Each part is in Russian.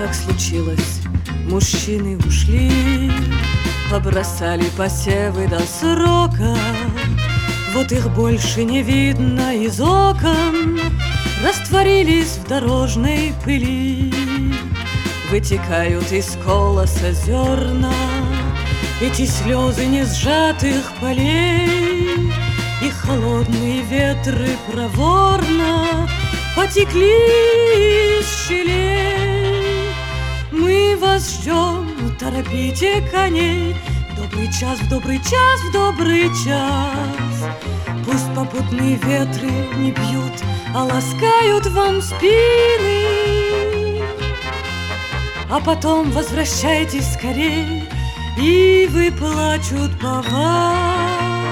как случилось, мужчины ушли, побросали посевы до срока. Вот их больше не видно из окон, растворились в дорожной пыли. Вытекают из колоса зерна, эти слезы несжатых полей, и холодные ветры проворно потекли из щелей. Мы вас ждем, торопите коней, в добрый час, в добрый час, в добрый час. Пусть попутные ветры не бьют, а ласкают вам спины. А потом возвращайтесь скорей, ивы плачут по вас.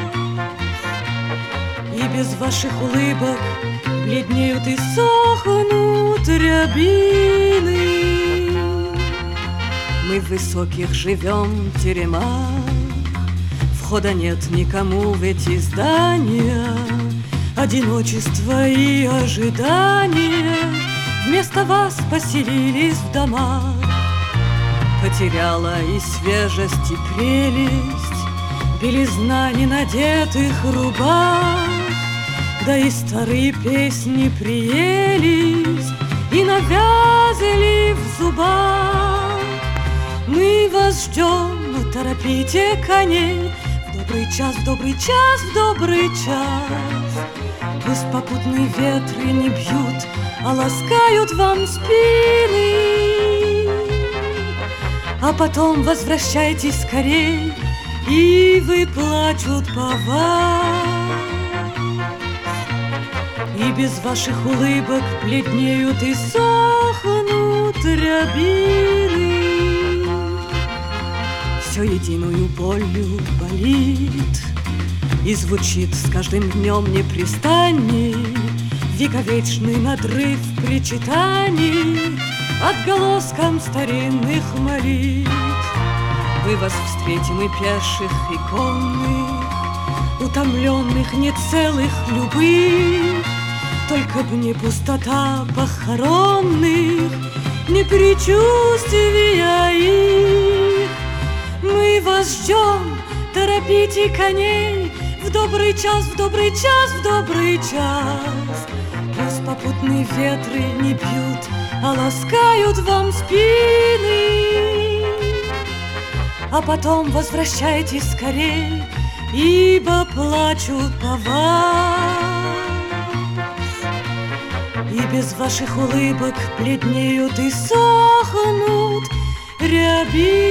И без ваших улыбок бледнеют и сохнут рябины. Мы в высоких живем теремах, входа нет никому в эти здания. Одиночество и ожидание вместо вас поселились в домах. Потеряла и свежесть, и прелесть белизна ненадетых рубах. Да и старые песни приелись и навязли в зубах. Мы вас ждем, торопите коней, в добрый час, в добрый час, в добрый час. Пусть попутные ветры не бьют, а ласкают вам спины. А потом возвращайтесь скорей, ивы плачут по вас. И без ваших улыбок бледнеют и сохнут рябины. Все единую болью болит и звучит с каждым днем непрестанней вековечный надрыв причитаний отголоском старинных молитв. Мы вас встретим и пеших, и конных, утомленных, нецелых, любых. Только б не пустота похоронных, не предчувствия их. Мы вас ждем, торопите коней, в добрый час, в добрый час, в добрый час. Пусть попутные ветры не бьют, а ласкают вам спины. А потом возвращайтесь скорей, ибо плачут по вас. И без ваших улыбок бледнеют и сохнут рябины.